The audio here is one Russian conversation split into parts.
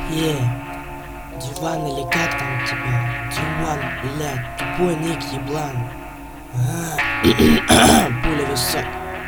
Диван или как там тебя? Диван, блядь, тупой ник еблан. Пуля висок.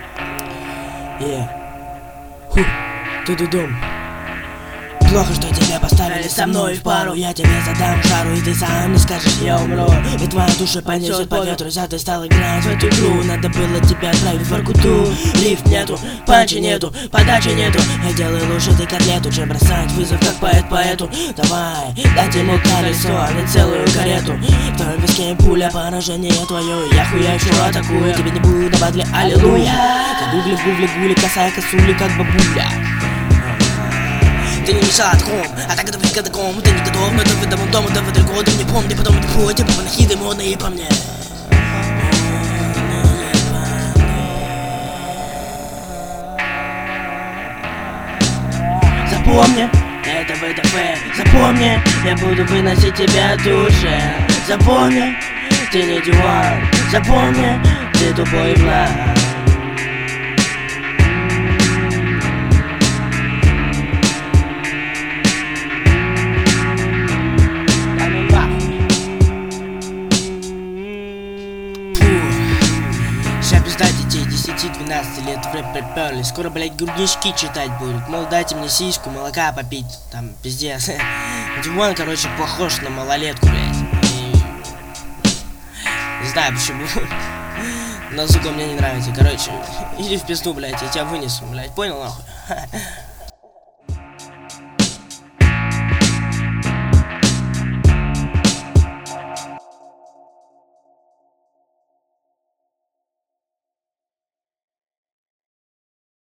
Ту-ду-дум. Плохо, что тебя поставили со мной в пару. Я тебе задам жару, и ты сам не скажешь, я умру. И твоя душа понесет по ветру, ты стал играть в эту игру. Надо было тебя отправить в Воркуту. Лифт нету, панчи нету, подачи нету. Я делаю лучше ты котлету, чем бросать вызов, как поэт поэту. Давай, дайте ему колесо, а не целую карету. В твоем виске пуля, поражение твое. Я хуячу, атакую, тебе не буду давать ли аллилуйя. Загугли в гугле гули, косая косули, как бабуля. Ты не мешал откром, а так это вы катаком. Ты не готов, но ты в этом дому, да в этой году. Не помни, потом ты путь, панахиды модные по мне. Запомни, это ВТФ. Запомни, я буду выносить тебя в душе. Запомни, ты не диван. Запомни, ты тупой благ. Сейчас пизда детей 10-12 лет в рэп приперли. Скоро, блять, груднички читать будут. Мол, дайте мне сиську, молока попить. Там, пиздец. Диван, короче, похож на малолетку, блять. Не знаю почему. Но, сука, мне не нравится. Короче, иди в пизду, блять, я тебя вынесу, блять. Понял, нахуй?